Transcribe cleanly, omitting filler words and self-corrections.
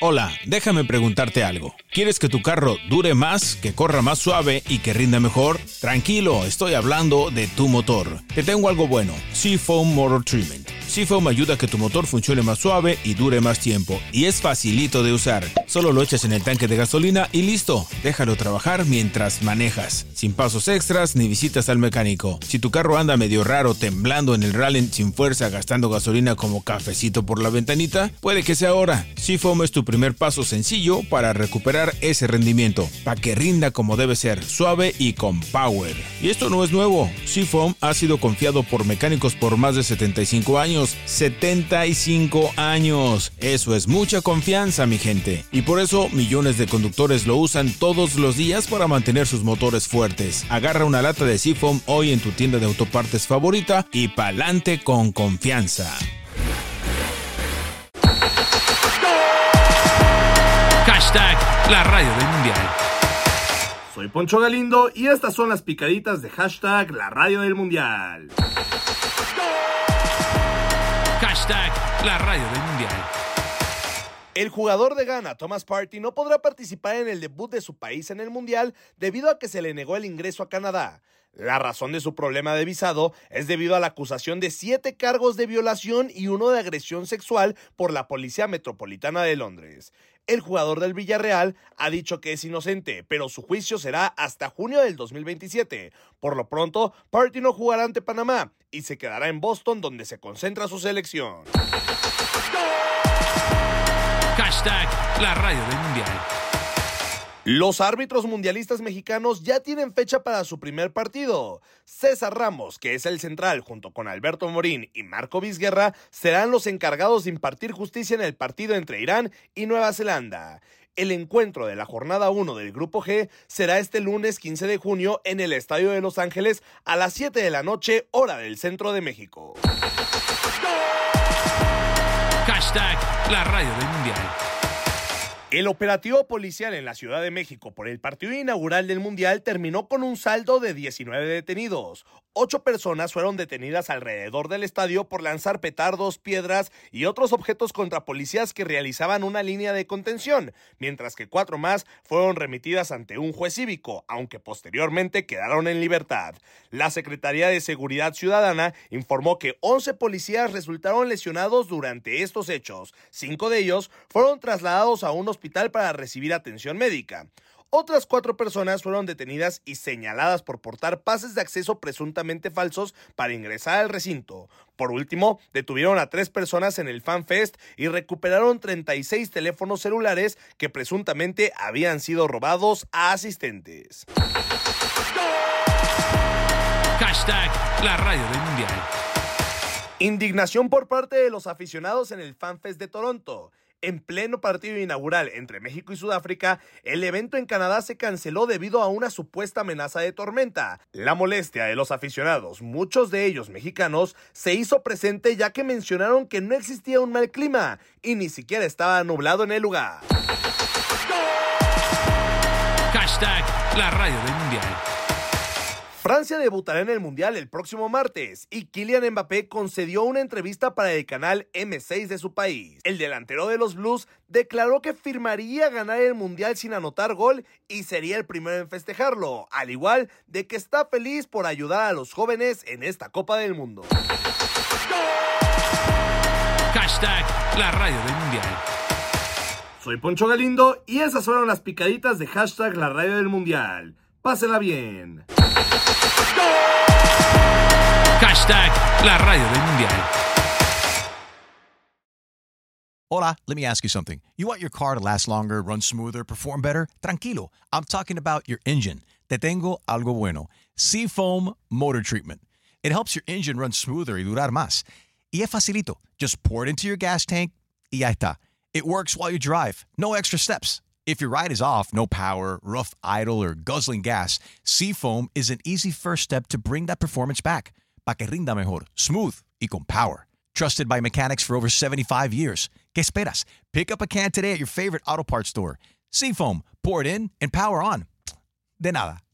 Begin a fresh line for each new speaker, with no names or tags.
Hola, déjame preguntarte algo. ¿Quieres que tu carro dure más, que corra más suave y que rinda mejor? Tranquilo, estoy hablando de tu motor. Te tengo algo bueno, Seafoam Motor Treatment. Seafoam ayuda a que tu motor funcione más suave y dure más tiempo. Y es facilito de usar. Solo lo echas en el tanque de gasolina y listo. Déjalo trabajar mientras manejas. Sin pasos extras ni visitas al mecánico. Si tu carro anda medio raro, temblando en el rally sin fuerza, gastando gasolina como cafecito por la ventanita, puede que sea ahora. Seafoam es tu primer paso sencillo para recuperar ese rendimiento. Para que rinda como debe ser, suave y con power. Y esto no es nuevo. Seafoam ha sido confiado por mecánicos por más de 75 años. 75 años. Eso es mucha confianza, mi gente. Y por eso millones de conductores lo usan todos los días para mantener sus motores fuertes. Agarra una lata de Seafoam hoy en tu tienda de autopartes favorita y pa'lante con confianza.
Hashtag la radio del mundial.
Soy Poncho Galindo y estas son las picaditas de hashtag la radio del mundial.
Hashtag la radio del mundial.
El jugador de Ghana, Thomas Partey, no podrá participar en el debut de su país en el mundial debido a que se le negó el ingreso a Canadá. La razón de su problema de visado es debido a la acusación de 7 cargos de violación y 1 de agresión sexual por la Policía Metropolitana de Londres. El jugador del Villarreal ha dicho que es inocente, pero su juicio será hasta junio del 2027. Por lo pronto, Partey no jugará ante Panamá y se quedará en Boston, donde se concentra su selección.
Hashtag la radio del mundial.
Los árbitros mundialistas mexicanos ya tienen fecha para su primer partido. César Ramos, que es el central, junto con Alberto Morín y Marco Vizguerra, serán los encargados de impartir justicia en el partido entre Irán y Nueva Zelanda. El encuentro de la jornada 1 del Grupo G será este lunes 15 de junio en el Estadio de Los Ángeles a las 7 de la noche, hora del centro de México.
Hashtag la radio del mundial.
El operativo policial en la Ciudad de México por el partido inaugural del Mundial terminó con un saldo de 19 detenidos. 8 personas fueron detenidas alrededor del estadio por lanzar petardos, piedras y otros objetos contra policías que realizaban una línea de contención, mientras que 4 más fueron remitidas ante un juez cívico, aunque posteriormente quedaron en libertad. La Secretaría de Seguridad Ciudadana informó que 11 policías resultaron lesionados durante estos hechos. 5 de ellos fueron trasladados a un hospital para recibir atención médica. Otras 4 personas fueron detenidas y señaladas por portar pases de acceso presuntamente falsos para ingresar al recinto. Por último, detuvieron a 3 personas en el Fan Fest y recuperaron 36 teléfonos celulares que presuntamente habían sido robados a asistentes.
Hashtag la radio del mundial.
Indignación por parte de los aficionados en el Fan Fest de Toronto. En pleno partido inaugural entre México y Sudáfrica, el evento en Canadá se canceló debido a una supuesta amenaza de tormenta. La molestia de los aficionados, muchos de ellos mexicanos, se hizo presente ya que mencionaron que no existía un mal clima y ni siquiera estaba nublado en el lugar.
Hashtag la radio del mundial.
Francia debutará en el Mundial el próximo martes y Kylian Mbappé concedió una entrevista para el canal M6 de su país. El delantero de los Blues declaró que firmaría ganar el Mundial sin anotar gol y sería el primero en festejarlo, al igual de que está feliz por ayudar a los jóvenes en esta Copa del Mundo.
Hashtag la radio del mundial.
Soy Poncho Galindo y esas fueron las picaditas de hashtag la radio del mundial. Pásela bien.
Hashtag la radio del mundial.
Hola, let me ask you something. You want your car to last longer, run smoother, perform better? Tranquilo, I'm talking about your engine. Te tengo algo bueno. Seafoam Motor Treatment. It helps your engine run smoother y durar más. Y es facilito. Just pour it into your gas tank y ya está. It works while you drive. No extra steps. If your ride is off, no power, rough idle, or guzzling gas, Seafoam is an easy first step to bring that performance back. Pa' que rinda mejor, smooth y con power. Trusted by mechanics for over 75 years. ¿Qué esperas? Pick up a can today at your favorite auto parts store. Seafoam, pour it in and power on. De nada.